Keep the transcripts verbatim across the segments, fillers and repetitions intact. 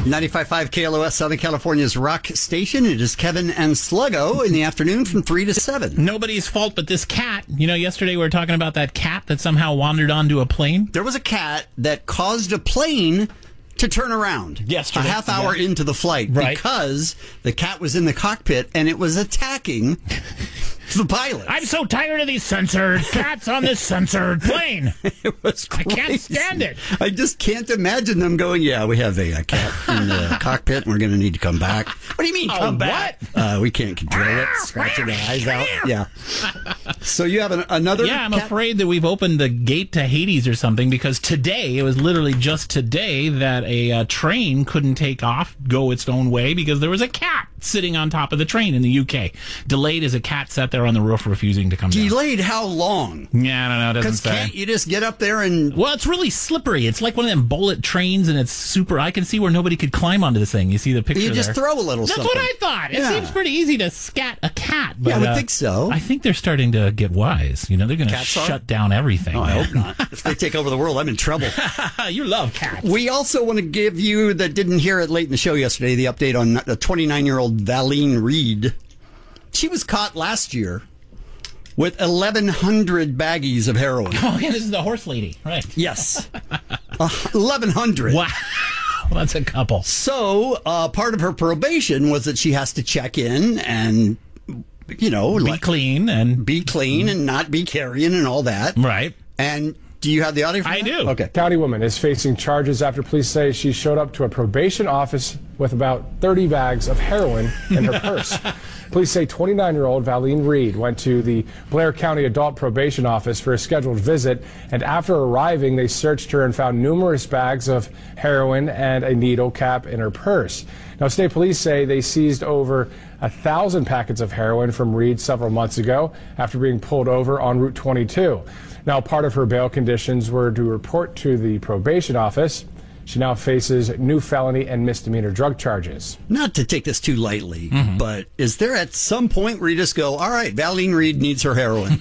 ninety-five point five K L O S, Southern California's rock station. It is Kevin and Sluggo in the afternoon from three to seven. Nobody's fault but this cat. You know, yesterday we were talking about that cat that somehow wandered onto a plane. There was a cat that caused a plane to turn around yesterday, a half hour yeah. into the flight, right. because the cat was in the cockpit and it was attacking the pilot. I'm so tired of these censored cats on this censored plane. It was crazy. I can't stand it. I just can't imagine them going, yeah, we have a, a cat in the cockpit and we're going to need to come back. What do you mean, oh, come back? Uh, we can't control it. Scratching the eyes out. Yeah. So you have an, another Yeah, I'm cat? afraid that we've opened the gate to Hades or something, because today, it was literally just today, that a uh, train couldn't take off, go its own way, because there was a cat sitting on top of the train in the U K. Delayed as a cat sat there on the roof refusing to come down. Delayed how long? Yeah, I don't know. It doesn't Because say. can't you just get up there and... Well, it's really slippery. It's like one of them bullet trains, and it's super... I can see where nobody could climb onto this thing. You see the picture You just there. throw a little That's something. what I thought. It Yeah. seems pretty easy to scat a cat. But, Yeah, I would uh, think so. I think they're starting to get wise. You know, they're going to Cats are? shut down everything. Oh, I hope not. If they take over the world, I'm in trouble. You love cats. We also want to give you, that didn't hear it late in the show yesterday, the update on the twenty-nine-year-old Valene Reed. She was caught last year with eleven hundred baggies of heroin. Oh, yeah, this is the horse lady. Right. Yes. uh, eleven hundred. Wow. Well, that's a couple. So uh, part of her probation was that she has to check in and, you know, Be like, clean and... be clean and not be carrying and all that. Right. And do you have the audio? For I that? do. Okay. County woman is facing charges after police say she showed up to a probation office with about thirty bags of heroin in her purse. Police say twenty-nine-year-old Valene Reed went to the Blair County Adult Probation Office for a scheduled visit, and after arriving, they searched her and found numerous bags of heroin and a needle cap in her purse. Now, state police say they seized over a thousand packets of heroin from Reed several months ago after being pulled over on Route twenty-two. Now, part of her bail conditions were to report to the probation office. She now faces new felony and misdemeanor drug charges. Not to take this too lightly, Mm-hmm. but is there at some point where you just go, all right, Valene Reed needs her heroin?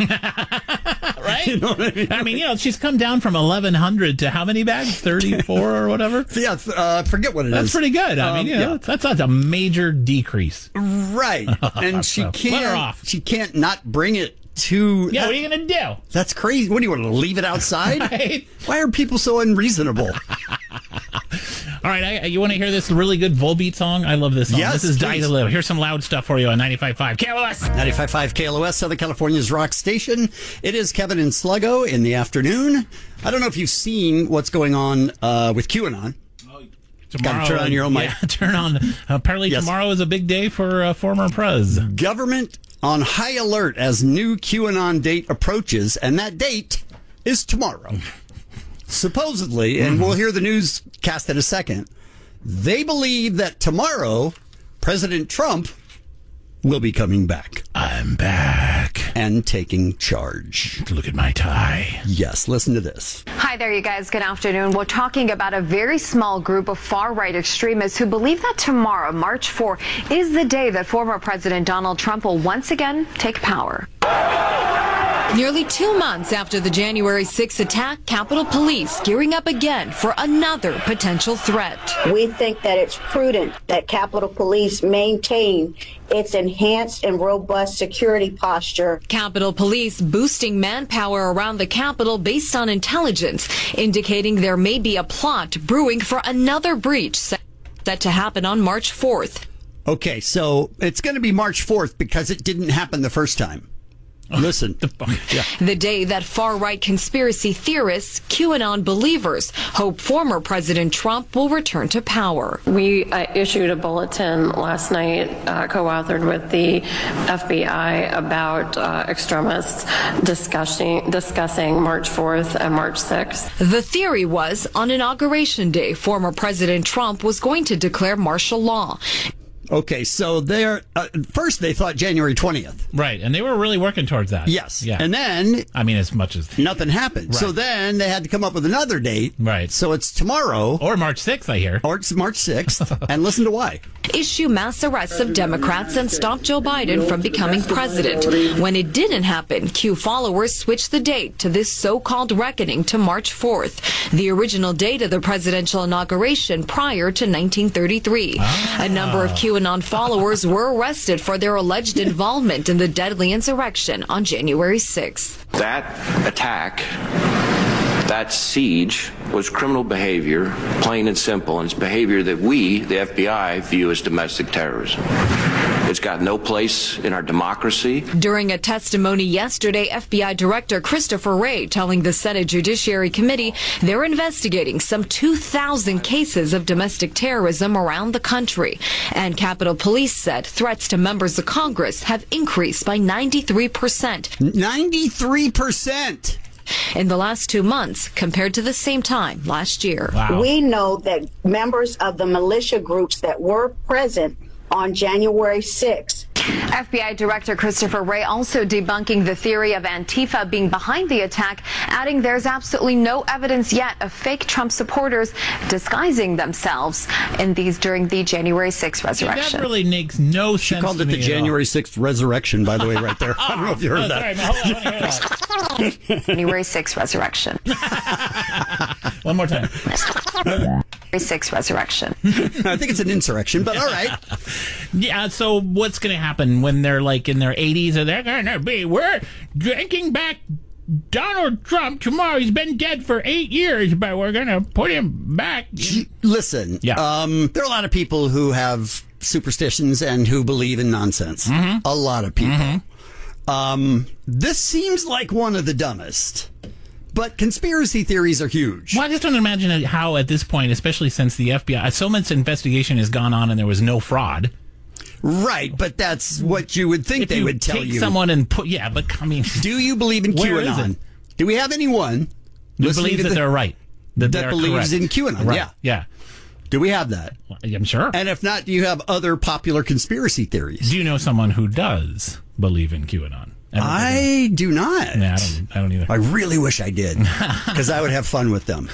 Right? You know what I mean? I mean, you know, she's come down from eleven hundred to how many bags? thirty-four or whatever? Yeah, uh, forget what it That's is. pretty good. I Um, mean, you know, yeah. that's, that's a major decrease. Right. And she So, let her can't, off. she can't not bring it to... Yeah, what are you going to do? That's crazy. What do you want to leave it outside? Right? Why are people so unreasonable? All right, I, you want to hear this really good Volbeat song? I love this song. Yes, this is Die please. to Live. Here's some loud stuff for you on ninety-five point five K L O S. ninety-five point five K L O S, Southern California's rock station. It is Kevin and Sluggo in the afternoon. I don't know if you've seen what's going on uh, with QAnon. Tomorrow, turn on your own mic. Yeah, turn on. Apparently, Yes. tomorrow is a big day for uh, former Prez. Government on high alert as new QAnon date approaches, and that date is tomorrow. Supposedly, and we'll hear the newscast in a second, they believe that tomorrow President Trump will be coming back I'm back. and taking charge. Look at my tie. Yes, listen to this. Hi there, you guys. Good afternoon. We're talking about a very small group of far-right extremists who believe that tomorrow, March fourth, is the day that former President Donald Trump will once again take power. Nearly two months after the January sixth attack, Capitol Police gearing up again for another potential threat. We think that it's prudent that Capitol Police maintain its enhanced and robust security posture. Capitol Police boosting manpower around the Capitol based on intelligence, indicating there may be a plot brewing for another breach set to happen on March fourth. Okay, so it's going to be March fourth because it didn't happen the first time. Listen. Yeah. The day that far-right conspiracy theorists, QAnon believers, hope former President Trump will return to power. We uh, issued a bulletin last night, uh, co-authored with the F B I, about uh, extremists discussing, discussing March fourth and March sixth. The theory was, on Inauguration Day, former President Trump was going to declare martial law. Okay, so they're uh, first they thought January twentieth. Right, and they were really working towards that. Yes. Yeah. And then I mean, as much as nothing happened. Right. So then they had to come up with another date. Right. So it's tomorrow. Or March sixth, I hear. Or it's March sixth. And listen to why. Issue mass arrests of Democrats and stop Joe Biden from becoming president. When it didn't happen, Q followers switched the date to this so-called reckoning to March fourth, the original date of the presidential inauguration prior to nineteen thirty-three. Ah. A number of QAnon followers were arrested for their alleged involvement in the deadly insurrection on January sixth. That attack, that siege, was criminal behavior, plain and simple, and it's behavior that we, the F B I, view as domestic terrorism. It's got no place in our democracy. During a testimony yesterday, F B I Director Christopher Wray telling the Senate Judiciary Committee they're investigating some two thousand cases of domestic terrorism around the country. And Capitol Police said threats to members of Congress have increased by ninety-three percent. ninety-three percent! In the last two months compared to the same time last year. Wow. We know that members of the militia groups that were present on January sixth. F B I Director Christopher Wray also debunking the theory of Antifa being behind the attack, adding there's absolutely no evidence yet of fake Trump supporters disguising themselves in these during the January sixth resurrection. That really makes no sense. She called to it me the January sixth resurrection, by the way, right there. I don't know if you heard oh, that. Sorry, no, hold on, I wanna hear that. January sixth resurrection. One more time. January sixth resurrection. I think it's an insurrection, but all right. Yeah, so what's going to happen when they're like in their eighties? Or they're going to be, we're drinking back Donald Trump tomorrow. He's been dead for eight years, but we're going to put him back. Listen, Yeah. um, there are a lot of people who have superstitions and who believe in nonsense. Mm-hmm. A lot of people. Mm-hmm. Um, this seems like one of the dumbest. But conspiracy theories are huge. Well, I just don't imagine how at this point, especially since the F B I, so much investigation has gone on and there was no fraud. Right, but that's what you would think If they you would tell take you. someone and put, yeah, but I mean, Do you believe in Where is QAnon? it? Do we have anyone who listening believes to that the- they're right? That, that they're believes correct. in QAnon? Right. Yeah. Yeah. Do we have that? Well, I'm sure. And if not, do you have other popular conspiracy theories? Do you know someone who does believe in QAnon? I do not. Nah, I don't, I don't either. I really wish I did, because I would have fun with them.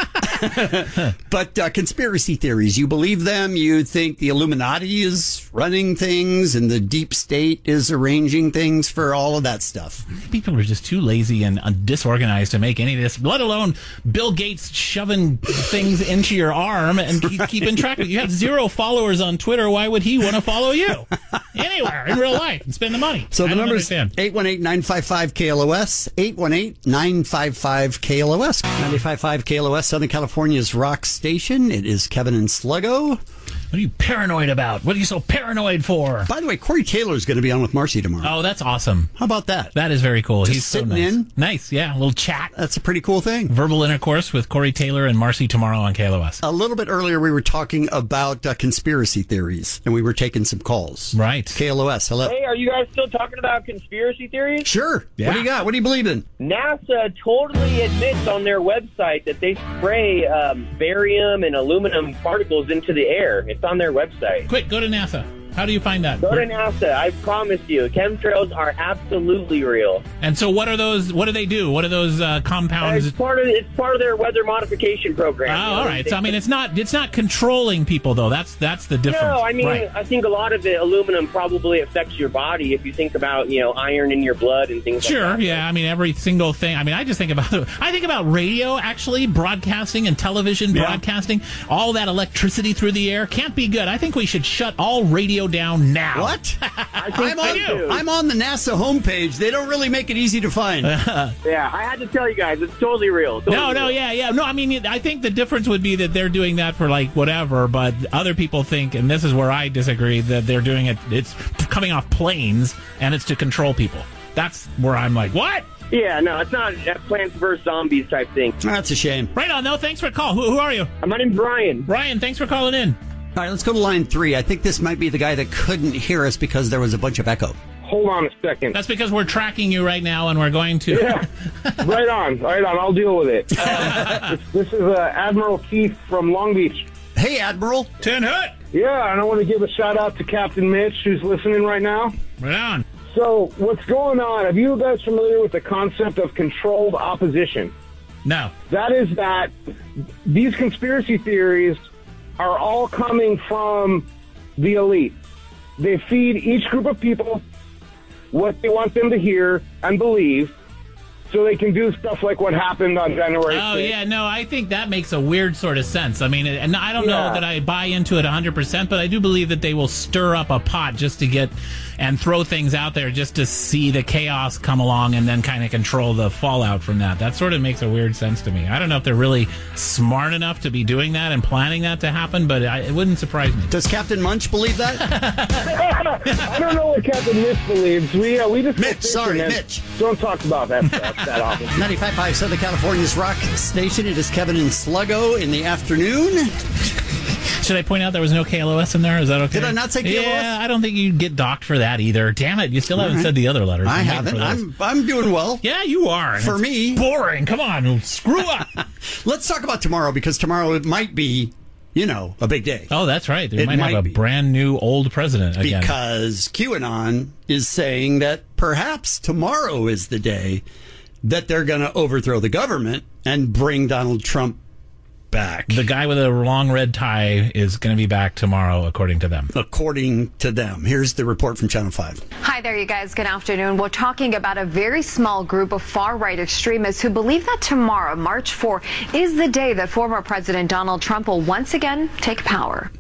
But uh, conspiracy theories, you believe them? You think the Illuminati is running things and the deep state is arranging things for all of that stuff? People are just too lazy and uh, disorganized to make any of this, let alone Bill Gates shoving things into your arm and keep, keeping track of it. You have zero followers on Twitter. Why would he want to follow you? Anywhere in real life and spend the money. So I the don't number is understand. eight one eight, nine five five, K L O S, eight one eight, nine five five, K L O S. ninety-five point five K L O S, Southern California's rock station. It is Kevin and Sluggo. What are you paranoid about? What are you so paranoid for? By the way, Corey Taylor is going to be on with Marcy tomorrow. Oh, that's awesome. How about that? That is very cool. Just He's so sitting nice. in. Nice, yeah. A little chat. That's a pretty cool thing. Verbal intercourse with Corey Taylor and Marcy tomorrow on K L O S. A little bit earlier, we were talking about uh, conspiracy theories, and we were taking some calls. Right. K L O S, hello. Hey, are you guys still talking about conspiracy theories? Sure. Yeah. What do you got? What do you believe in? NASA totally admits on their website that they spray um, barium and aluminum particles into the air. It's on their website. Quick, go to NASA. How do you find that? Go to NASA. I promise you, chemtrails are absolutely real. And so, what are those? What do they do? What are those uh, compounds? It's part of it's part of their weather modification program. Oh, you know? all right. So, I mean, it's not it's not controlling people though. That's that's the difference. No, I mean, right. I think a lot of the aluminum probably affects your body if you think about, you know, iron in your blood and things Sure, like that. yeah. I mean, every single thing. I mean, I just think about I think about radio, actually, broadcasting and television Yeah. broadcasting. All that electricity through the air can't be good. I think we should shut all radio down now. What? I think I'm so, on, too. I'm on the NASA homepage. They don't really make it easy to find. Yeah, I had to tell you guys, it's totally real. Totally No, no, real. yeah, yeah. No, I mean, I think the difference would be that they're doing that for, like, whatever, but other people think, and this is where I disagree, that they're doing it, it's coming off planes, and it's to control people. That's where I'm like, what? Yeah, no, it's not a Plants versus Zombies type thing. That's a shame. Right on, though. Thanks for the call. Who, who are you? My name's Brian. Brian, thanks for calling in. All right, let's go to line three. I think this might be the guy that couldn't hear us because there was a bunch of echo. Hold on a second. That's because we're tracking you right now, and we're going to... Yeah, right on, right on. I'll deal with it. Uh, this, this is uh, Admiral Keith from Long Beach. Hey, Admiral. Ten Hut. Yeah, and I want to give a shout out to Captain Mitch, who's listening right now. Right on. So, what's going on? Are you guys familiar with the concept of controlled opposition? No. That is that these conspiracy theories are all coming from the elite. They feed each group of people what they want them to hear and believe, so they can do stuff like what happened on January sixth. Oh, yeah, no, I think that makes a weird sort of sense. I mean, and I don't Yeah. know that I buy into it one hundred percent, but I do believe that they will stir up a pot just to get and throw things out there just to see the chaos come along and then kind of control the fallout from that. That sort of makes a weird sense to me. I don't know if they're really smart enough to be doing that and planning that to happen, but I, it wouldn't surprise me. Does Captain Munch believe that? I don't know what Captain Mitch believes. We uh, we just Mitch, sorry, Mitch. Don't talk about that stuff that often. ninety-five point five Southern California's rock station. It is Kevin and Sluggo in the afternoon. Should I point out there was no K L O S in there? Is that okay? Did I not say K L O S? Yeah, I don't think you'd get docked for that either. Damn it, you still haven't right. said the other letters. I I'm waiting haven't. for those. I'm I'm doing well. Yeah, you are. and For it's me. boring. Come on, screw up. Let's talk about tomorrow, because tomorrow it might be, you know, a big day. Oh, that's right. They It might, might have a be. brand new old president again. Because QAnon is saying that perhaps tomorrow is the day that they're going to overthrow the government and bring Donald Trump back. The guy with a long red tie is going to be back tomorrow, according to them. According to them. Here's the report from Channel five. Hi there, you guys. Good afternoon. We're talking about a very small group of far-right extremists who believe that tomorrow, March fourth, is the day that former President Donald Trump will once again take power.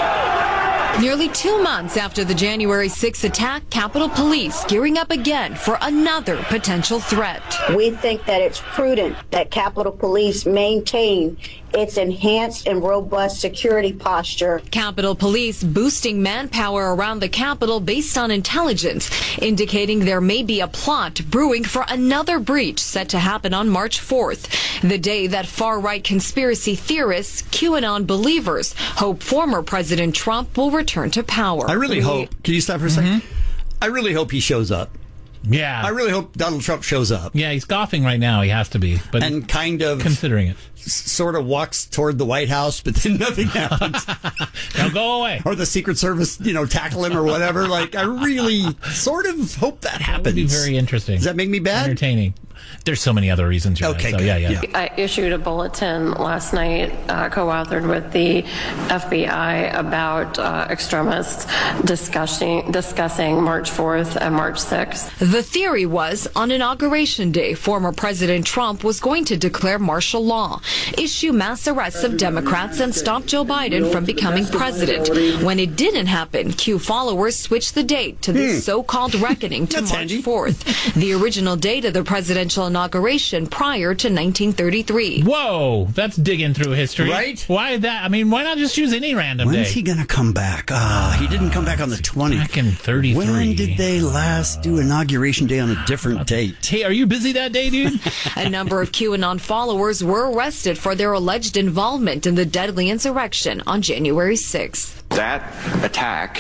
Nearly two months after the January sixth attack, Capitol Police gearing up again for another potential threat. We think that it's prudent that Capitol Police maintain its enhanced and robust security posture. Capitol Police boosting manpower around the Capitol based on intelligence, indicating there may be a plot brewing for another breach set to happen on March fourth, the day that far-right conspiracy theorists, QAnon believers, hope former President Trump will return to power. I really hope. Can you stop for a second? I really hope he shows up. Yeah. I really hope Donald Trump shows up. Yeah, he's golfing right now. He has to be. But And kind of considering it. s- sort of walks toward the White House, but then nothing happens. Now go away. Or the Secret Service, you know, tackle him or whatever. Like, I really sort of hope that happens. That would be very interesting. Does that make me bad? Entertaining. There's so many other reasons. You're Okay, right. So, good. yeah, yeah. Yeah. I issued a bulletin last night, uh, co-authored with the F B I, about uh, extremists discussing discussing March fourth and March sixth. The theory was on Inauguration Day, former President Trump was going to declare martial law, issue mass arrests of Democrats, and stop Joe Biden from becoming president. When it didn't happen, Q followers switched the date to this so-called reckoning to That's March handy. fourth, the original date of the presidential inauguration prior to nineteen thirty-three. Whoa, that's digging through history. Right? Why that? I mean, why not just choose any random When's day? he going to come back? Ah, he didn't come back on the twentieth. Back in thirty-three. When did they last do Inauguration Day on a different date? Hey, are you busy that day, dude? A number of QAnon followers were arrested for their alleged involvement in the deadly insurrection on January sixth. That attack,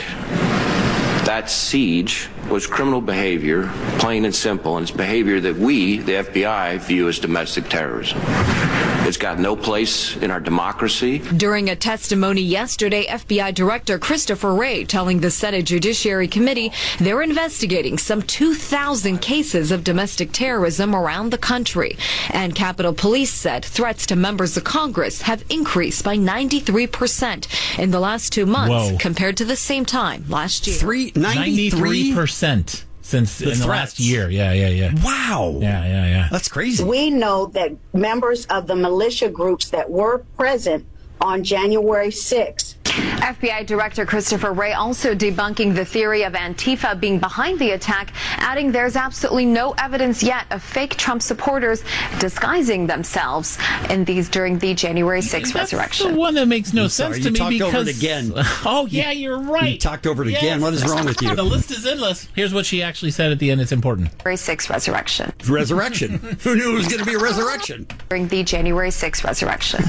that siege, was criminal behavior, plain and simple, and it's behavior that we, the F B I, view as domestic terrorism. It's got no place in our democracy. During a testimony yesterday, F B I Director Christopher Wray telling the Senate Judiciary Committee they're investigating some two thousand cases of domestic terrorism around the country. And Capitol Police said threats to members of Congress have increased by ninety-three percent in the last two months Whoa. compared to the same time last year. Three, ninety-three ninety-three percent since The in the threats. last year. Yeah, yeah, yeah. Wow. Yeah, yeah, yeah. That's crazy. We know that members of the militia groups that were present on January sixth F B I Director Christopher Wray also debunking the theory of Antifa being behind the attack, adding there's absolutely no evidence yet of fake Trump supporters disguising themselves in these during the January sixth That's resurrection. the one that makes no I'm sense sorry, to you me talked because over it again. Oh yeah, you're right. You talked over it Yes. again. What is wrong with you? The list is endless. Here's what she actually said at the end. It's important. January sixth resurrection. Resurrection. Who knew it was going to be a resurrection? During the January sixth resurrection.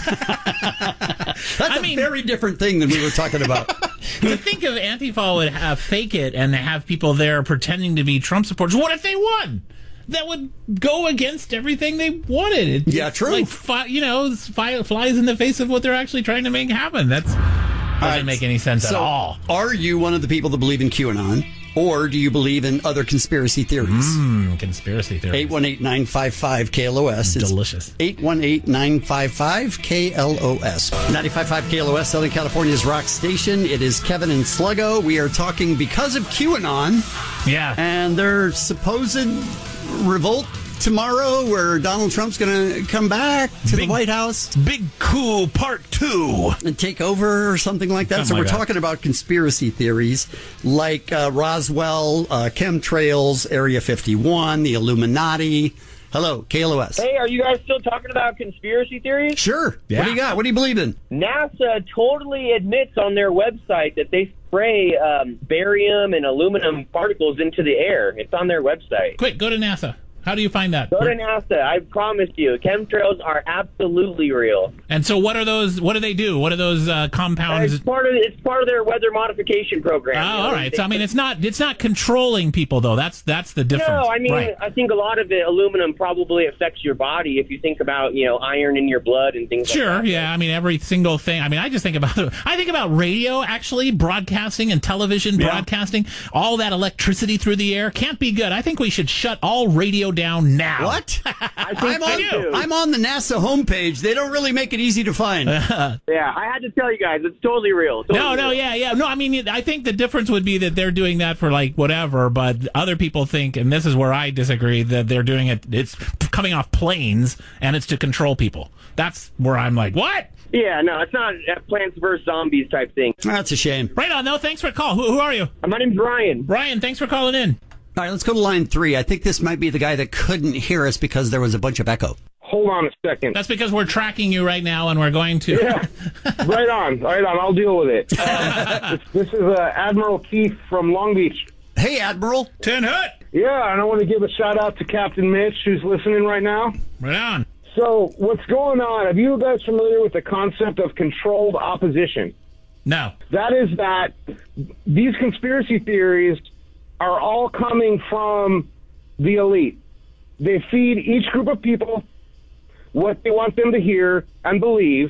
That's I a mean- very different thing than we were talking about. To think of Antifa would have fake it and have people there pretending to be Trump supporters. What if they won? That would go against everything they wanted. It, Yeah, it's true. Like fi- you know, it's fi- flies in the face of what they're actually trying to make happen. That's Doesn't right. make any sense so at all. Are you one of the people that believe in QAnon? Or do you believe in other conspiracy theories? Mmm, conspiracy theories. eight one eight, nine five five, K L O S. It's delicious. eight one eight, nine five five, K L O S. ninety-five point five K L O S, Southern California's rock station. It is Kevin and Sluggo. We are talking because of QAnon. Yeah. And their supposed revolt tomorrow where Donald Trump's going to come back to Big- the White House. Big coup part two. And take over or something like that. Something so we're like that. talking about conspiracy theories like uh, Roswell, uh, chemtrails, Area fifty-one, the Illuminati. Hello, K L O S. Hey, are you guys still talking about conspiracy theories? Sure. Yeah. What do you got? What do you believe in? NASA totally admits on their website that they spray um, barium and aluminum particles into the air. It's on their website. Quick, go to NASA. How do you find that? Go to NASA. I promise you, chemtrails are absolutely real. And so, what are those? What do they do? What are those uh, compounds? It's part of it's part of their weather modification program. Oh, you know, all right. they- So I mean, it's not it's not controlling people though. That's that's the difference. No, I mean, right. I think a lot of it, aluminum probably affects your body if you think about, you know, iron in your blood and things Sure, like that. yeah. I mean, every single thing. I mean, I just think about I think about radio, actually, broadcasting and television Yeah. broadcasting. All that electricity through the air can't be good. I think we should shut all radio down now. What? I think I'm so, on, too. I'm on the NASA homepage. They don't really make it easy to find. Yeah, I had to tell you guys, it's totally real. Totally No, no, real. yeah, yeah. No, I mean, I think the difference would be that they're doing that for like whatever, but other people think, and this is where I disagree, that they're doing it, it's coming off planes and it's to control people. That's where I'm like, what? Yeah, no, it's not a Plants versus Zombies type thing. That's a shame. Right on, though. Thanks for the call. Who, who are you? My name's Brian. Brian, thanks for calling in. All right, let's go to line three. I think this might be the guy that couldn't hear us because there was a bunch of echo. Hold on a second. That's because we're tracking you right now and we're going to. Yeah, right on, right on. I'll deal with it. Um, this, this is uh, Admiral Keith from Long Beach. Hey, Admiral. Ten Hut. Yeah, and I want to give a shout out to Captain Mitch, who's listening right now. Right on. So, what's going on? Are you guys familiar with the concept of controlled opposition? No. That is that these conspiracy theories are all coming from the elite. They feed each group of people what they want them to hear and believe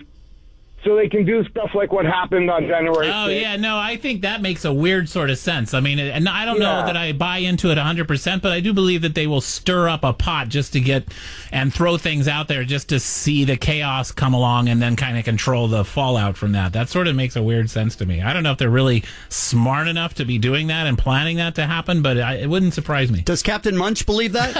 so they can do stuff like what happened on January Oh, sixth. yeah, no, I think that makes a weird sort of sense. I mean, and I don't know Yeah. that I buy into it one hundred percent, but I do believe that they will stir up a pot just to get and throw things out there just to see the chaos come along and then kind of control the fallout from that. That sort of makes a weird sense to me. I don't know if they're really smart enough to be doing that and planning that to happen, but I, it wouldn't surprise me. Does Captain Munch believe that?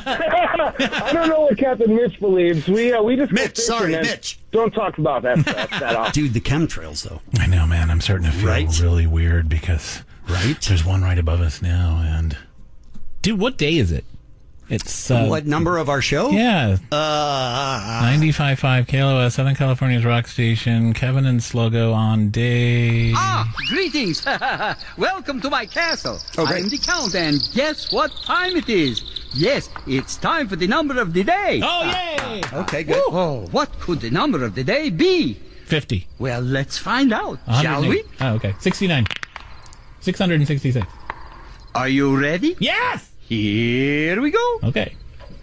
I don't know what Captain Mitch believes. We uh, we just go Mitch, fishing sorry, and Mitch. Don't talk about that stuff that often. Dude, the chemtrails, though. I know, man. I'm starting to feel Right? really weird because Right? there's one right above us now. And dude, what day is it? It's uh, What number of our show? Yeah, Uh, ninety-five point five K L O S, Southern California's rock station. Kevin and Sluggo on day. Ah, greetings. Welcome to my castle. Okay. I am the Count, and guess what time it is? Yes, it's time for the number of the day. Oh, yay! okay, good. Oh, what could the number of the day be? fifty. Well, let's find out, shall one hundred we? eight. Oh, okay. sixty-nine. six hundred sixty-six. Are you ready? Yes! Here we go. Okay.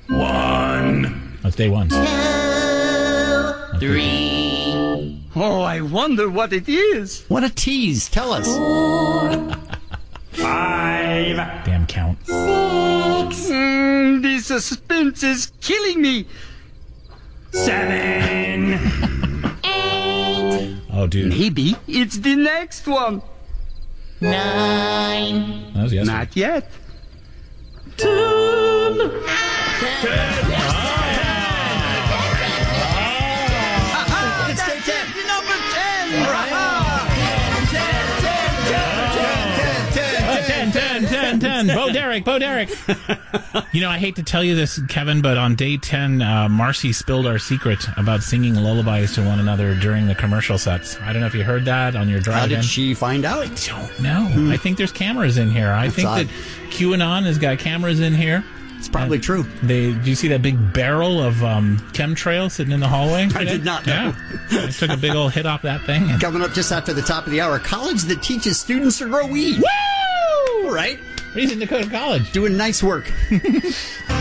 One. That's day one. Three. Oh, I wonder what it is. What a tease. Tell us. Five. Damn count. Mm, the suspense is killing me. Seven. Oh, dude. Maybe it's the next one. Nine. That was yesterday. Not yet. Ten. It's day ten. Number ten. All right. Uh, ten, ten, ten, ten. Bo Derek, Bo Derek. You know, I hate to tell you this, Kevin, but on day ten, uh, Marcy spilled our secret about singing lullabies to one another during the commercial sets. I don't know if you heard that on your drive How in. did she find out? don't know. I think there's cameras in here. I That's think odd. that QAnon has got cameras in here. It's probably And true. They, do you see that big barrel of um, chemtrail sitting in the hallway? I did not know. Yeah. I took a big old hit off that thing. And, Coming up just after the top of the hour, college that teaches students to grow weed. woo! Right? Reason to go to college. Doing nice work.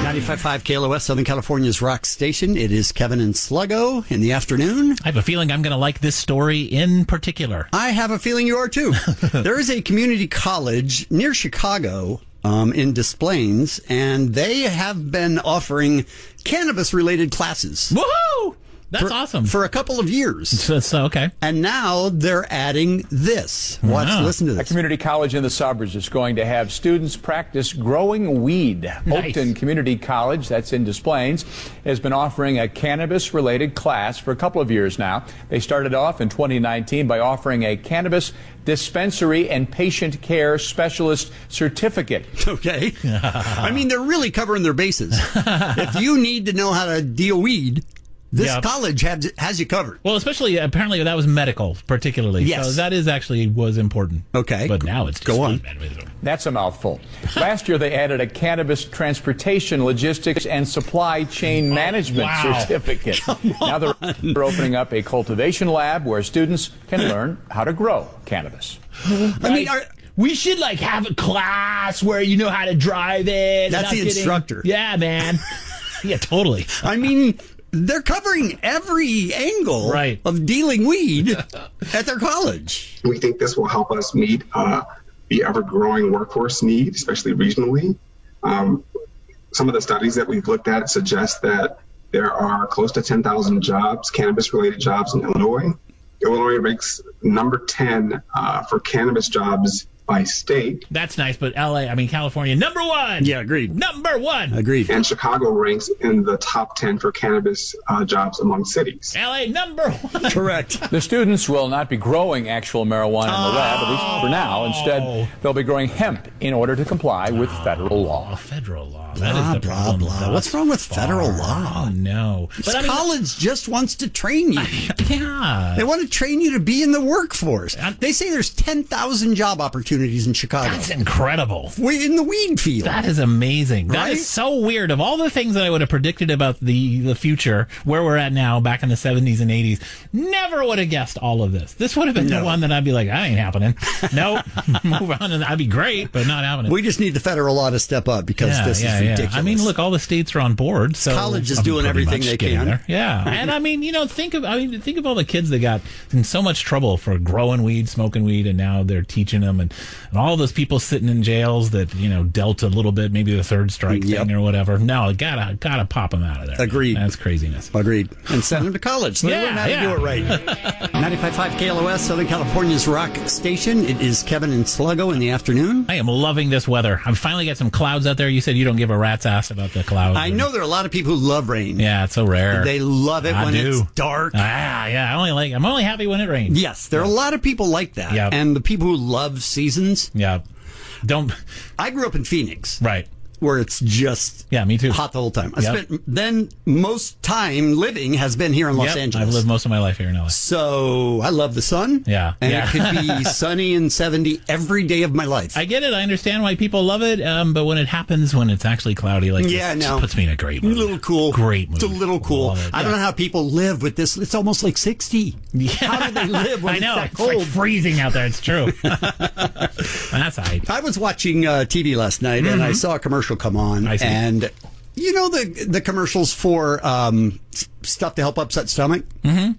ninety-five point five K L O S, Southern California's rock station. It is Kevin and Sluggo in the afternoon. I have a feeling I'm going to like this story in particular. I have a feeling you are too. There is a community college near Chicago um, in Des Plaines, and they have been offering cannabis-related classes. Woohoo! That's for, awesome. For a couple of years. So, so, okay. And now they're adding this. Watch, Wow. listen to A this. community college in the suburbs is going to have students practice growing weed. Nice. Oakton Community College, that's in Des Plaines, has been offering a cannabis-related class for a couple of years now. They started off in twenty nineteen by offering a cannabis dispensary and patient care specialist certificate. Okay. I mean, they're really covering their bases. If you need to know how to deal weed, this Yep. college has, has you covered. Well, especially apparently that was medical, particularly. Yes. So that is actually was important. Okay. But now it's just Go on. That's a mouthful. Last year, they added a cannabis transportation, logistics, and supply chain management wow. certificate. Now they're, they're opening up a cultivation lab where students can learn how to grow cannabis. I mean, are, We should like have a class where you know how to drive it. That's the instructor. Yeah, man. Yeah, totally. I mean, they're covering every angle Right. of dealing weed at their college. We think this will help us meet uh, the ever-growing workforce need, especially regionally. Um, some of the studies that we've looked at suggest that there are close to ten thousand jobs, cannabis-related jobs in Illinois. Illinois ranks number ten uh, for cannabis jobs by state. That's nice, but L A, I mean California, number one. Yeah, agreed. Number one. Agreed. And Chicago ranks in the top ten for cannabis uh, jobs among cities. L A, number one. Correct. The students will not be growing actual marijuana in the lab, at least for now. Instead, they'll be growing hemp in order to comply with federal law. Oh, federal law. Blah, That is the blah, problem. blah. Thus What's wrong with far. federal law? Oh, no. This But I mean, college just wants to train you. yeah. They want to train you to be in the workforce. They say there's ten thousand job opportunities in Chicago. That's incredible. We in the weed field. That is amazing. That Right? is so weird. Of all the things that I would have predicted about the, the future, where we're at now, back in the seventies and eighties, never would have guessed all of this. This would have been No. the one that I'd be like, that ain't happening. Nope. Move on. And that'd be great, but not happening. We just need the federal law to step up because yeah, this yeah, is yeah. ridiculous. I mean, look, all the states are on board. So College is I'm doing pretty everything much they getting can. there. Yeah, and I mean, you know, think of I mean, think of all the kids that got in so much trouble for growing weed, smoking weed, and now they're teaching them, and, and all those people sitting in jails that you know dealt a little bit, maybe the third strike Yep. thing or whatever. No, gotta gotta pop them out of there. Agreed. That's craziness. Agreed. And send them to college. So they Yeah, learn how to yeah. do it right. ninety-five point five K L O S, Southern California's rock station. It is Kevin and Sluggo in the afternoon. I am loving this weather. I've finally got some clouds out there. You said you don't give a rat's ass about the clouds. I know there are a lot of people who love rain. Yeah, it's so rare. They love it I when do. it's dark. Ah, yeah. I only like. I'm only happy when it rains. Yes, there are a lot of people like that. Yep. And the people who love seasons. Yeah. Don't. I grew up in Phoenix. Right. Where it's just Yeah, me too. hot the whole time. I Yep. spent then most time living has been here in Los Yep, Angeles. I've lived most of my life here in L A. So I love the sun. Yeah. And Yeah. it could be sunny and seventy every day of my life. I get it. I understand why people love it. Um, but when it happens, when it's actually cloudy, like Yeah, this, no. it puts me in a great a mood. little cool. Great mood. It's a little cool. Love it. I don't Yeah. know how people live with this. It's almost like sixty. Yeah. How do they live when I know. it's that It's cold? like freezing out there. It's true. That's all right. I was watching uh, T V last night and I saw a commercial come on. I see. And you know the the commercials for um, s- stuff to help upset stomach? Mm-hmm.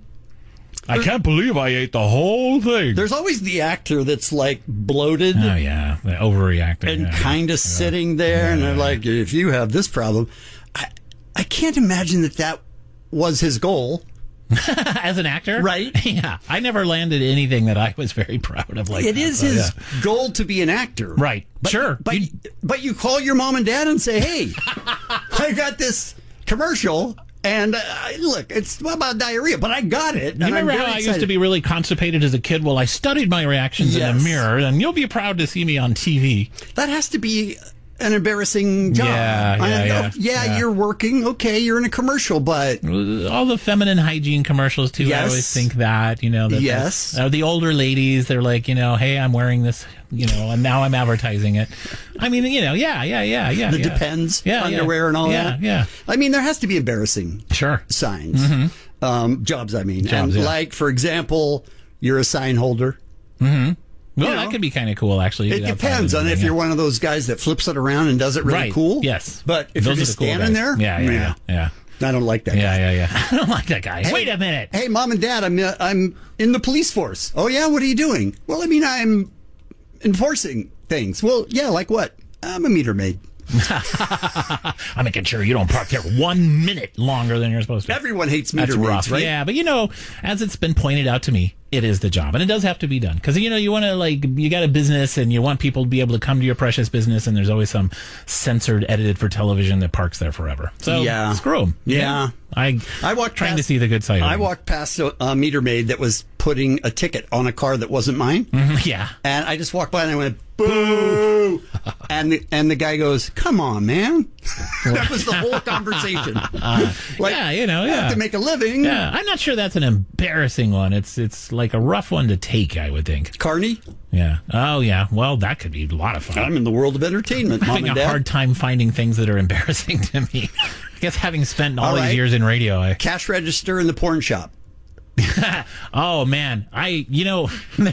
I can't believe I ate the whole thing. There's always the actor that's like bloated. Oh, yeah. The overreacting. And yeah. kind of sitting there, and they're like, if you have this problem, I, I can't imagine that that was his goal. As an actor? Right. Yeah. I never landed anything that I was very proud of. Like It that, is so, his yeah. goal to be an actor. Right. But, Sure. But, You- but you call your mom and dad and say, hey, I got this commercial. And uh, look, it's about diarrhea, but I got it. You and I'm remember very how I used excited. to be really constipated as a kid? Well, I studied my reactions in Yes. the mirror, and you'll be proud to see me on T V. That has to be an embarrassing job. Yeah, yeah, I know, yeah, yeah, yeah. you're working. Okay, you're in a commercial, but All the feminine hygiene commercials, too. Yes. I always think that, you know. That Yes. The, uh, the older ladies, they're like, you know, hey, I'm wearing this, you know, and now I'm advertising it. I mean, you know, yeah, yeah, yeah, yeah. the yeah. Depends Yeah, underwear yeah. and all yeah, that. Yeah, I mean, there has to be embarrassing Sure. signs. Um, jobs, I mean. Jobs, and yeah. like, for example, you're a sign holder. Mm-hmm. Well, you know, that could be kind of cool, actually. It depends on if you're one of those guys that flips it around and does it really right. cool. Yes. But if Those you're are just the cool standing guys. there, Yeah, yeah, yeah. yeah. I don't like that Yeah, guy. yeah, yeah. I don't like that guy. Hey, Wait a minute. Hey, Mom and Dad, I'm uh, I'm in the police force. Oh, yeah? What are you doing? Well, I mean, I'm enforcing things. Well, yeah, like what? I'm a meter maid. I'm making sure you don't park there one minute longer than you're supposed to. Everyone hates meter That's maids, rough. right? Yeah, but you know, as it's been pointed out to me, it is the job, and it does have to be done because you know you want to like you got a business and you want people to be able to come to your precious business, and there's always some censored, edited for television that parks there forever. So yeah. screw them. Yeah, I I walked trying past, to see the good side. Of I it. walked past a, a meter maid that was putting a ticket on a car that wasn't mine. Mm-hmm, yeah, and I just walked by and I went boo, and the, and the guy goes, "Come on, man." That was the whole conversation. Uh, like, yeah, you know, you yeah, have to make a living. Yeah, I'm not sure that's an embarrassing one. It's it's like a rough one to take, I would think. Carney? Yeah. Oh, yeah. Well, that could be a lot of fun. I'm in the world of entertainment, I'm Mom having and a Dad. hard time finding things that are embarrassing to me. I guess having spent all, All these right. years in radio, I... Cash register in the porn shop. Oh man, I you know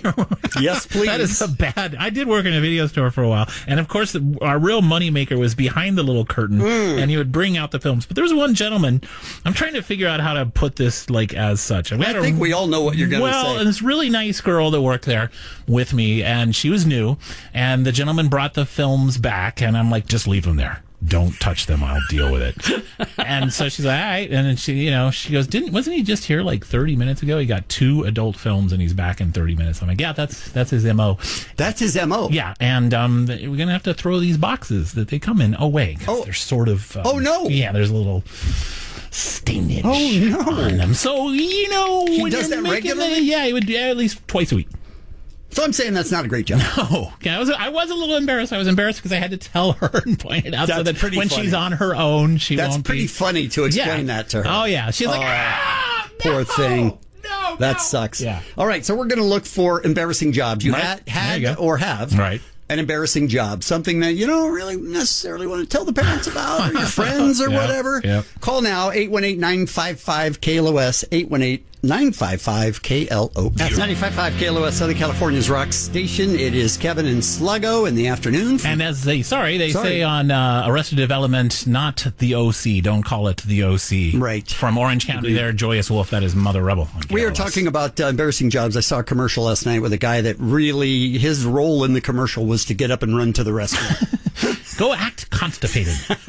yes please that is a bad. I did work in a video store for a while, and of course the, our real moneymaker was behind the little curtain, Mm. and he would bring out the films. But there was one gentleman. I'm trying to figure out how to put this like as such. We I had a- think we all know what you're going to well, say. and this really nice girl that worked there with me, and she was new, and the gentleman brought the films back, and I'm like, just leave them there. Don't touch them. I'll deal with it. And so she's like, all right. And then she, you know, she goes, didn't, wasn't he just here like thirty minutes ago? He got two adult films and he's back in thirty minutes. I'm like, yeah, that's, that's his M O. That's his M O. Yeah. And, um, we're going to have to throw these boxes that they come in away. Oh. They're sort of, um, Oh, no. Yeah. There's a little stainage Oh, no. on them. So, you know, He when does you're that making regularly? The, yeah, he would do at least twice a week. So I'm saying that's not a great job. Oh, yeah, I was I was a little embarrassed. I was embarrassed because I had to tell her and point it out so That's that pretty when funny. she's on her own, she That's won't pretty be. funny to explain Yeah. that to her. Oh yeah, she's like, Oh, ah, poor no, thing. No, That no. sucks. Yeah. All right, so we're going to look for embarrassing jobs. You Right. had, There had you go. or have Right. an embarrassing job, something that you don't really necessarily want to tell the parents about or your friends or Yep, whatever. yep. Call now, eight one eight, nine five five, K L O S, eight one eight, nine five five, K L O S. ninety-five point five K L O S, Southern California's rock station. It is Kevin and Sluggo in the afternoon. And as they, sorry, they Sorry. say on uh, Arrested Development, not the O C. Don't call it the O C. Right. From Orange County there, Joyous Wolf, that is Mother Rebel. on We K L are S. talking about uh, embarrassing jobs. I saw a commercial last night with a guy that really, his role in the commercial was to get up and run to the restroom. Go act constipated.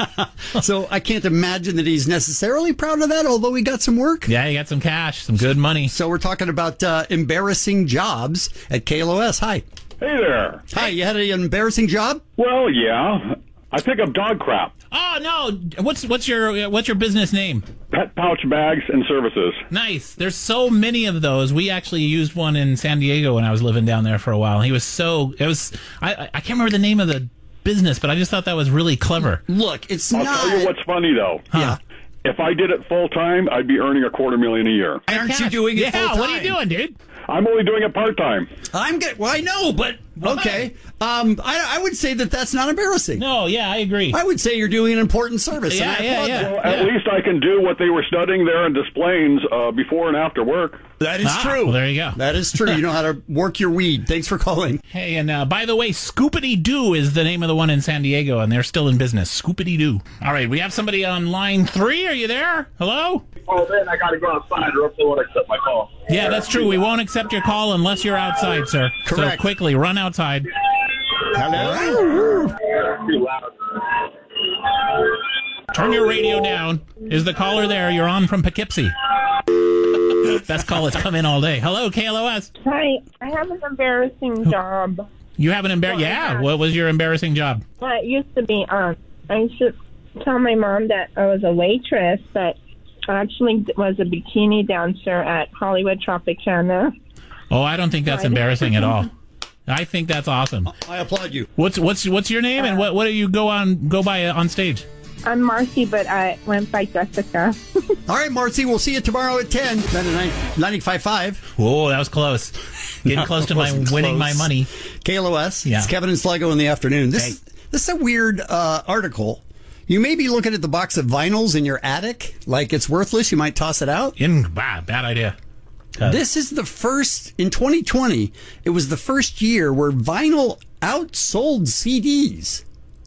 So I can't imagine that he's necessarily proud of that, although he got some work. Yeah, you got some cash, some good money. So we're talking about uh, embarrassing jobs at K L O S. Hi. Hey there. Hi, you had an embarrassing job? Well, yeah. I pick up dog crap. Oh no! What's what's your what's your business name? Pet pouch bags and services. Nice. There's so many of those. We actually used one in San Diego when I was living down there for a while. He was so it was I I I can't remember the name of the business, but I just thought that was really clever. Look, it's I'll not. tell you what's funny, though. Yeah. If I did it full time, I'd be earning a quarter million a year. Aren't you Cash. doing it Yeah, full time? what are you doing, dude? I'm only doing it part time. I'm good. Well, I know, but okay. Um, I, I would say that that's not embarrassing. No, yeah, I agree. I would say you're doing an important service. Yeah, and I yeah, applaud yeah. that. Well, at least I can do what they were studying there in Des Plaines uh, before and after work. That is Ah, true. well, there you go. That is true. You know how to work your weed. Thanks for calling. Hey, and uh, by the way, Scoopity Doo is the name of the one in San Diego, and they're still in business. Scoopity Doo. All right, we have somebody on line three. Are you there? Hello? Oh, man, I got to go outside or else they won't accept my call. Yeah, that's true. We won't accept your call unless you're outside, sir. Correct. So quickly, run outside. Hello? Too loud. Turn your radio down. Is the caller there? You're on from Poughkeepsie. Best call that's come in all day. Hello, K L O S. Hi, I have an embarrassing job. You have an embar? Yeah. What was your embarrassing job? Well, it used to be, um, I used to tell my mom that I was a waitress, but I actually was a bikini dancer at Hollywood Tropicana. Oh, I don't think that's Right. embarrassing at all. I think that's awesome. I applaud you. What's what's what's your name and what what do you go on go by on stage? I'm Marcy, but I went by Jessica. All right, Marcy, we'll see you tomorrow at ten. ninety-five point five. Whoa, that was close. Getting close to my Wasn't winning close. my money. K L O S. Yeah. It's Kevin and Sluggo in the afternoon. This, Hey. is, this is a weird uh, article. You may be looking at the box of vinyls in your attic like it's worthless. You might toss it out. In bad bad idea. This is the first, in twenty twenty, it was the first year where vinyl outsold C Ds.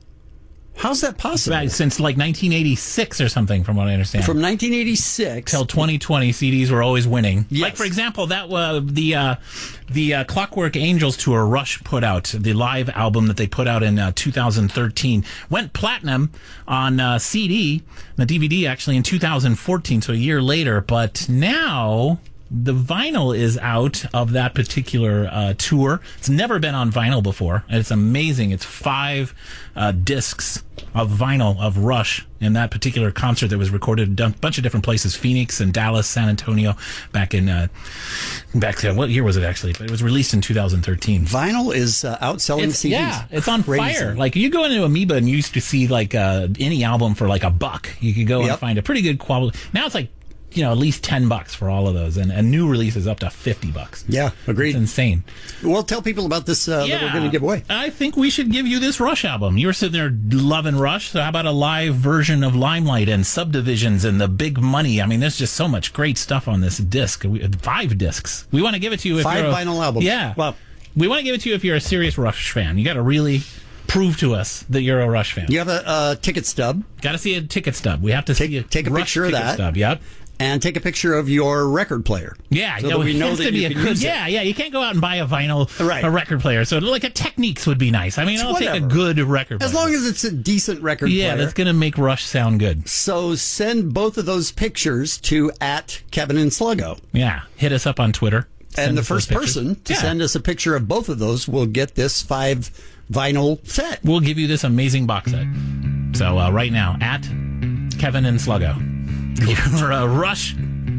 How's that possible? Since like nineteen eighty-six or something, from what I understand. From nineteen eighty-six till twenty twenty, C Ds were always winning. Yes. Like, for example, that uh, the uh, the uh, Clockwork Angels tour Rush put out, the live album that they put out in uh, two thousand thirteen, went platinum on uh, C D, the D V D actually in two thousand fourteen, so a year later. But now the vinyl is out of that particular uh, tour. It's never been on vinyl before, and it's amazing. It's five uh, discs of vinyl of Rush in that particular concert that was recorded in a bunch of different places: Phoenix and Dallas, San Antonio, back in uh, back to what year was it actually? But it was released in two thousand thirteen. Vinyl is uh, outselling It's, C Ds. yeah, it's on Crazy. fire. Like, you go into Amoeba and you used to see like uh, any album for like a buck. You could go Yep. and find a pretty good quality. Now it's like, you know, at least ten bucks for all of those, and a new release is up to fifty bucks. Yeah, agreed. It's insane. Well, tell people about this uh, that we're going to give away. I think we should give you this Rush album. You were sitting there loving Rush, so how about a live version of Limelight and Subdivisions and the Big Money? I mean, there's just so much great stuff on this disc. We, five discs. We want to give it to you if Five you're a, vinyl albums. Yeah. Wow. We want to give it to you if you're a serious Rush fan. You got to really prove to us that you're a Rush fan. You have a uh, ticket stub. Got to see a ticket stub. We have to take, see a take a Rush picture of ticket that. Stub. Yep. And take a picture of your record player. Yeah, so yeah, that we it know has that to be you a can good, use it. yeah, yeah. You can't go out and buy a vinyl, Right. a record player. So like a Techniques would be nice. I mean, I'll Whatever. take a good record player. As long as it's a decent record yeah, player. that's going to make Rush sound good. So send both of those pictures to at Kevin and Sluggo. Yeah, hit us up on Twitter. Send And the us those first pictures. person to Yeah. send us a picture of both of those will get this five vinyl set. We'll give you this amazing box set. So uh, right now, at Kevin and Sluggo, you're a Rush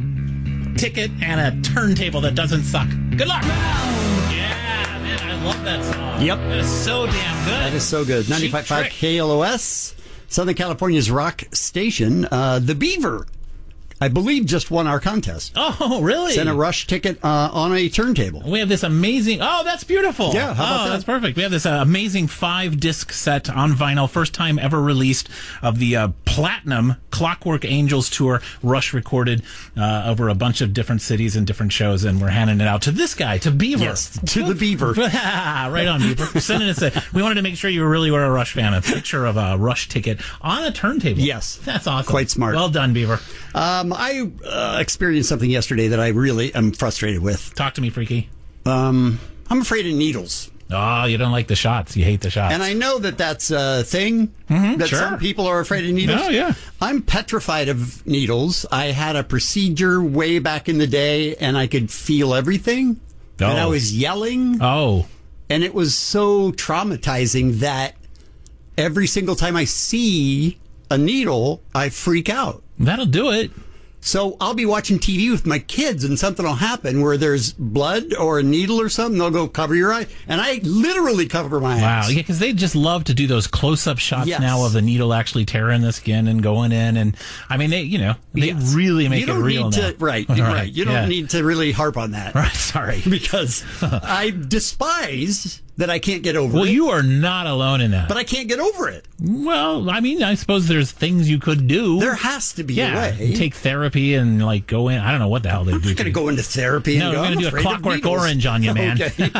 ticket and a turntable that doesn't suck. Good luck. Yeah, man, I love that song. Yep. That is so damn good. That is so good. Cheap ninety-five point five Trick. K L O S, Southern California's rock station. Uh, the Beaver, I believe, just won our contest. Oh, really? Sent a Rush ticket uh, on a turntable. We have this amazing. Oh, that's beautiful. Yeah, how about oh, that? that's perfect. We have this uh, amazing five disc set on vinyl, first time ever released of the uh, platinum Clockwork Angels tour. Rush recorded uh, over a bunch of different cities and different shows, and we're handing it out to this guy, to Beaver. Yes, to the Beaver. Right on, Beaver. Sending us a. We wanted to make sure you really were a Rush fan. A picture of a Rush ticket on a turntable. Yes, that's awesome. Quite smart. Well done, Beaver. Um, I uh, experienced something yesterday that I really am frustrated with. Talk to me, Freaky. Um, I'm afraid of needles. Oh, you don't like the shots. You hate the shots. And I know that that's a thing, Mhm, that sure. some people are afraid of needles. Oh, yeah. I'm petrified of needles. I had a procedure way back in the day, and I could feel everything. Oh. And I was yelling. Oh. And it was so traumatizing that every single time I see a needle, I freak out. That'll do it. So I'll be watching T V with my kids and something will happen where there's blood or a needle or something. They'll go, cover your eye. And I literally cover my Wow, eyes. yeah, because they just love to do those close-up shots Yes. now of the needle actually tearing the skin and going in, and I mean, they, you know, they Yes. really make you don't it real need now. to, right, All right. You don't yeah. need to really harp on that. Right, sorry. Because I despise that I can't get over Well, it. you are not alone in that. But I can't get over it. Well, I mean, I suppose there's things you could do. There has to be yeah, a way. take therapy and like go in. I don't know what the hell they do. I'm not going to go into therapy. No, and go, we're I'm going to do a afraid of Clockwork needles. Orange on you, man. Okay.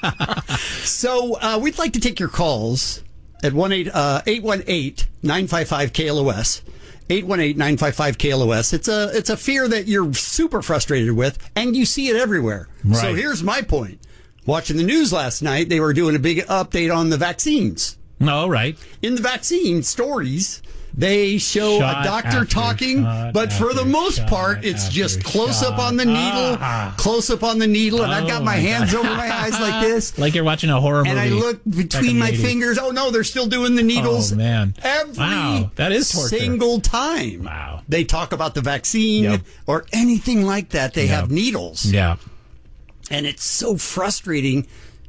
So uh, we'd like to take your calls at one eight one eight nine five five K L O S. eight one eight nine five five K L O S. It's a it's a fear that you're super frustrated with, and you see it everywhere. Right. So here's my point. Watching the news last night, they were doing a big update on the vaccines. No, right. In the vaccine stories, they show Shot a doctor after talking, shot but for the after most shot part, it's after just close up shot. on the needle, Ah. close up on the needle, and I've got Oh, my my hands God. over my eyes like this. Like you're watching a horror movie. And I look back in between the my eighties. fingers. Oh no, they're still doing the needles. Oh, man. Every Wow, that is torture. single time. Wow. They talk about the vaccine Yep. or anything like that. They Yep. have needles. Yeah. And it's so frustrating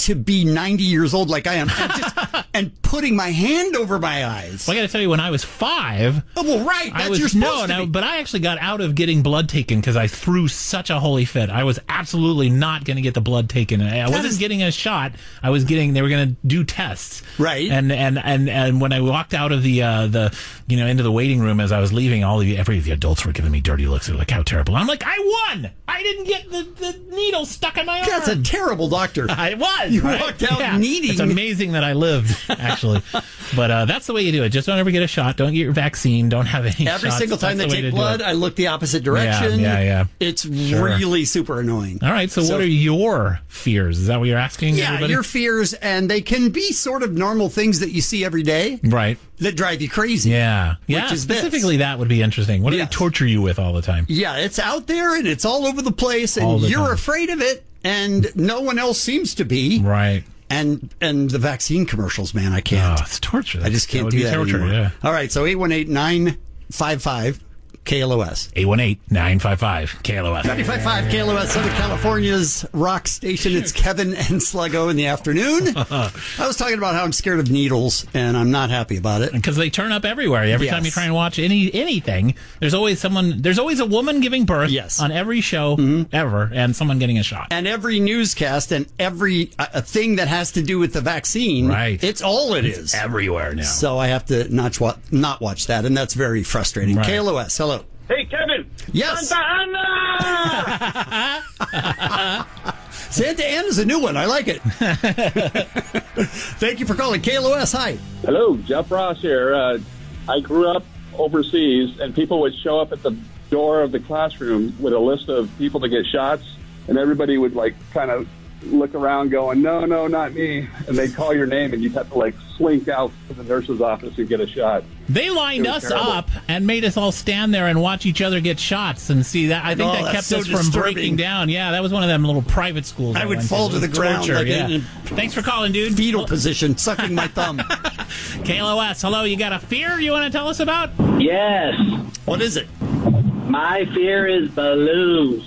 to be ninety years old like I am and, just, and putting my hand over my eyes. Well, I got to tell you, when I was five... Oh, well, right. That's I was, you're supposed no, to no, be. but I actually got out of getting blood taken because I threw such a holy fit. I was absolutely not going to get the blood taken. I That wasn't is- getting a shot. I was getting, they were going to do tests. Right. And, and, and, and when I walked out of the, uh, the, you know, into the waiting room as I was leaving, all of the, every of the adults were giving me dirty looks. They're like, how terrible. I'm like, I won! I didn't get the, the needle stuck in my arm. That's a terrible doctor. I was. You right? walked out Yeah. needing. It's amazing that I lived, actually. But uh, that's the way you do it. Just don't ever get a shot. Don't get your vaccine. Don't have any Every shots. single time That's they the way take to do blood, it. I look the opposite direction. Yeah, yeah, yeah. It's Sure. really super annoying. All right, so, So- what are your fears? Is that what you're asking Yeah, everybody? your fears, and they can be sort of normal things that you see every day Right. that drive you crazy. Yeah. Yeah, Which is this. specifically that would be interesting. What do Yes. they torture you with all the time? Yeah, it's out there and it's all over the place, All and the you're time. afraid of it, and no one else seems to be. Right. And and the vaccine commercials, man, I can't. Oh, it's torture. I just That can't would do be that torture, anymore. yeah. All right, so eight one eight, nine five five, K L O S. eight one eight, nine five five, K L O S. ninety-five point five K L O S, Southern California's rock station. It's Kevin and Sluggo in the afternoon. I was talking about how I'm scared of needles, and I'm not happy about it. Because they turn up everywhere. Every Yes. time you try and watch any anything, there's always someone. There's always a woman giving birth. Yes. On every show ever, and someone getting a shot. And every newscast and every uh, a thing that has to do with the vaccine, Right. it's all it is. Everywhere now. So I have to not, wa- not watch that, and that's very frustrating. Right. K L O S, hello. Hey, Kevin. Yes. Santa Ana! Santa Ana's a new one. I like it. Thank you for calling. K L O S, hi. Hello, Jeff Ross here. Uh, I grew up overseas, and people would show up at the door of the classroom with a list of people to get shots, and everybody would, like, kind of look around going, no, no, not me. And they'd call your name, and you'd have to, like, slink out to the nurse's office and get a shot. They lined It was us terrible. up and made us all stand there and watch each other get shots and see that. I think Oh, that that's kept so us from disturbing. breaking down. Yeah, that was one of them little private schools. I would went fall It to the was ground torture, like yeah. in Thanks for calling, dude. fetal position, sucking my thumb. K L O S, hello. You got a fear you want to tell us about? Yes. What is it? My fear is balloons.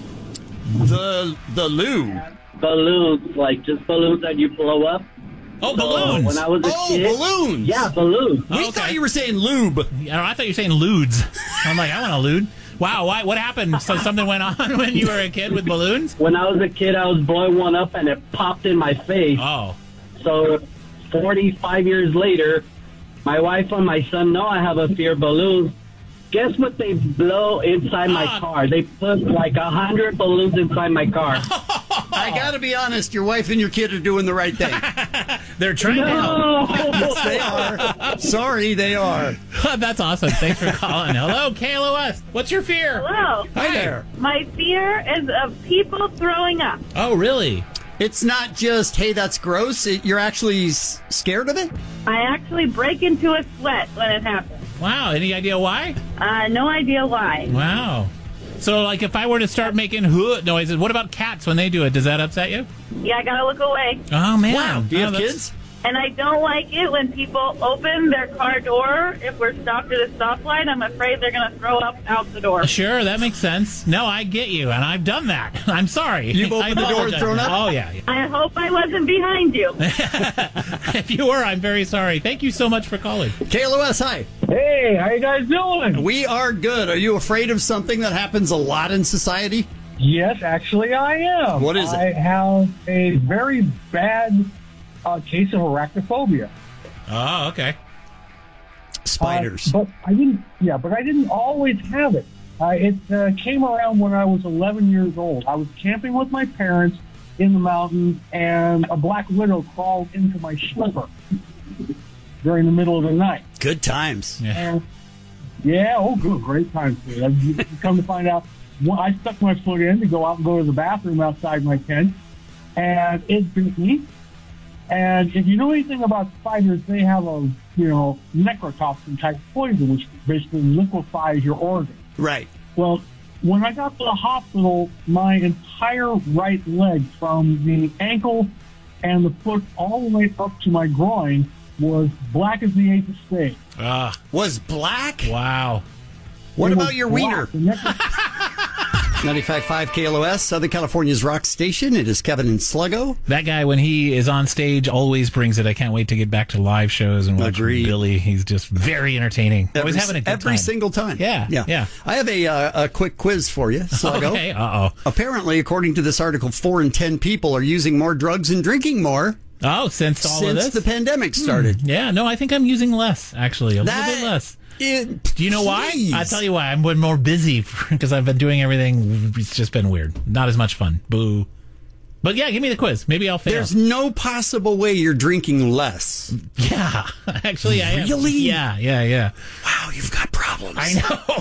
The the loo. Balloons, like just balloons that you blow up. Oh, So, balloons. when I was a Oh, kid, balloons. Yeah, balloons. We Okay. thought you were saying lube. Yeah, I thought you were saying lewds. I'm like, I want a lewd. Wow, why, what happened? So something went on when you were a kid with balloons? When I was a kid, I was blowing one up and it popped in my face. Oh. So forty-five years later, my wife and my son know I have a fear of balloons. Guess what they blow inside my Ah. car? They put like a hundred balloons inside my car. I got to be honest, your wife and your kid are doing the right thing. They're trying to help. No! Yes, they are. Sorry, they are. That's awesome. Thanks for calling. Hello, K L O S. What's your fear? Hello. Hi there. My fear is of people throwing up. Oh, really? It's not just, hey, that's gross. It, you're actually s- scared of it? I actually break into a sweat when it happens. Wow. Any idea why? Uh, no idea why. Wow. So, like, if I were to start making hoot noises, what about cats when they do it? Does that upset you? Yeah, I gotta look away. Oh, man. Wow. Do you Oh, have that's- kids? And I don't like it when people open their car door. If we're stopped at a stoplight, I'm afraid they're gonna throw up out the door. Sure, that makes sense. No, I get you, and I've done that. I'm sorry. You've opened I the door and apologize. thrown up? Oh, yeah. yeah. I hope I wasn't behind you. If you were, I'm very sorry. Thank you so much for calling. K L O S, hi. Hey, how you guys doing? We are good. Are you afraid of something that happens a lot in society? Yes, actually, I am. What is it? I have a very bad uh, case of arachnophobia. Oh, okay. Spiders. Uh, but I didn't. Yeah, but I didn't always have it. Uh, it uh, came around when I was eleven years old. I was camping with my parents in the mountains, and a black widow crawled into my slipper during the middle of the night. Good times. Yeah. And yeah, oh, good, great time. You you come to find out, well, I stuck my foot in to go out and go to the bathroom outside my tent, and it bit me. And if you know anything about spiders, they have a, you know, necrotoxin type poison, which basically liquefies your organs. Right. Well, when I got to the hospital, my entire right leg, from the ankle and the foot all the way up to my groin, was black as the eighth of spades. Ah, Was black? wow. What It about was your black. wiener? The necro- ninety-five point five K L O S, Southern California's rock station. It is Kevin and Sluggo. That guy, when he is on stage, always brings it. I can't wait to get back to live shows and watch Agreed. Billy. He's just very entertaining. Every, always having a good every time. single time. Yeah, yeah, yeah. I have a uh, a quick quiz for you, Sluggo. Okay, uh-oh. Apparently, according to this article, four in ten people are using more drugs and drinking more. Oh, since all since of this? the pandemic started. Hmm. Yeah, no, I think I'm using less, actually. A That- little bit less. It, Do you know please. why? I'll tell you why. I'm been more busy because I've been doing everything. It's just been weird. Not as much fun. Boo. But yeah, give me the quiz. Maybe I'll fail. There's no possible way you're drinking less. Yeah, actually, I am. Really? Yeah, yeah, yeah. Wow, you've got problems. I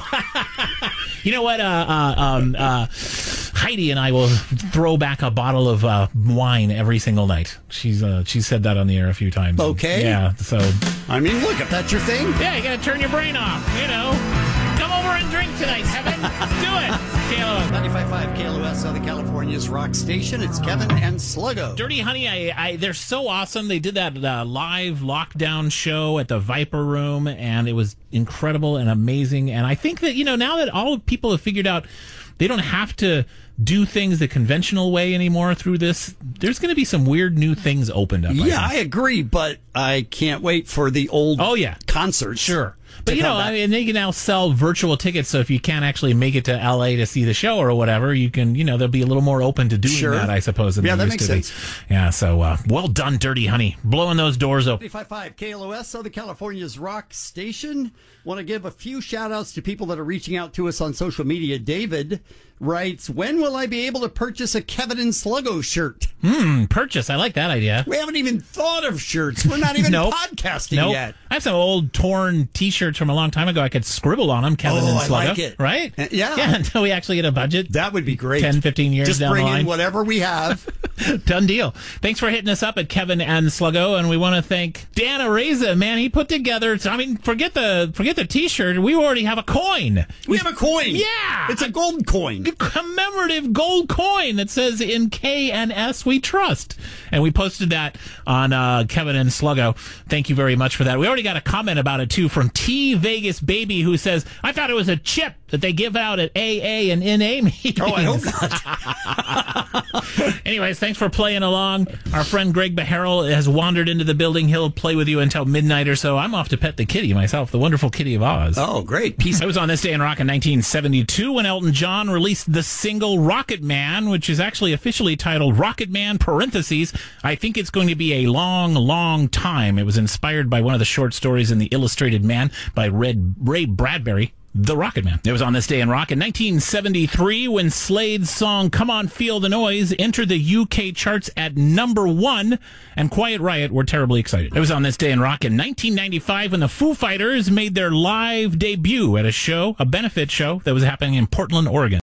know. You know what? Uh, uh, um, uh, Heidi and I will throw back a bottle of uh, wine every single night. She's uh, she said that on the air a few times. Okay. Yeah. So I mean, look, if that's your thing. yeah, you got to turn your brain off. You know, come over and drink tonight, Kevin. Do it. K L O S. ninety-five point five K L O S, Southern California's rock station. It's Kevin and Sluggo. Dirty Honey, I, I, they're so awesome. They did that uh, live lockdown show at the Viper Room, and it was incredible and amazing. And I think that, you know, now that all people have figured out they don't have to do things the conventional way anymore through this, there's going to be some weird new things opened up. Yeah, I, I agree, but I can't wait for the old oh, yeah. concerts. Sure. But, you know, I mean, they can now sell virtual tickets, so if you can't actually make it to L A to see the show or whatever, you can, you know, they'll be a little more open to doing Sure. that, I suppose. Than Yeah, they that used makes to sense. Be. Yeah, so uh, well done, Dirty Honey. Blowing those doors open. ninety-five point five K L O S, Southern California's rock station. Want to give a few shout outs to people that are reaching out to us on social media. David writes, when will I be able to purchase a Kevin and Sluggo shirt? Hmm, purchase. I like that idea. We haven't even thought of shirts. We're not even Nope. podcasting Nope. yet. I have some old torn T-shirts from a long time ago. I could scribble on them, Kevin Oh, and I Sluggo. like it. Right? Uh, yeah. Yeah, until we actually get a budget. That would be great. ten, fifteen years Just down bring the line. in whatever we have. Done deal. Thanks for hitting us up at Kevin and Sluggo, and we want to thank Dan Areza. Man, he put together. I mean, forget the forget the T-shirt. We already have a coin. We have a coin. Yeah, It's a gold coin. commemorative gold coin that says "In K and S We Trust," and we posted that on uh, Kevin and Sluggo. Thank you very much for that. We already got a comment about it too from T Vegas Baby, who says, "I thought it was a chip that they give out at A A and N A meetings." Oh, I hope not. Anyways, thanks for playing along. Our friend Greg Beharrell has wandered into the building. He'll play with you until midnight or so. I'm off to pet the kitty myself, the wonderful Kitty of Oz. Oh, great. Peace. I was on This Day in Rock in nineteen seventy-two when Elton John released the single Rocket Man, which is actually officially titled Rocket Man, parentheses, I think it's going to be a long, long time. It was inspired by one of the short stories in The Illustrated Man by Red, Ray Bradbury. The Rocket Man. It was on This Day in Rock in nineteen seventy-three when Slade's song Come On Feel the Noise entered the U K charts at number one, and Quiet Riot were terribly excited. It was on This Day in Rock in nineteen ninety-five when the Foo Fighters made their live debut at a show, a benefit show that was happening in Portland, Oregon.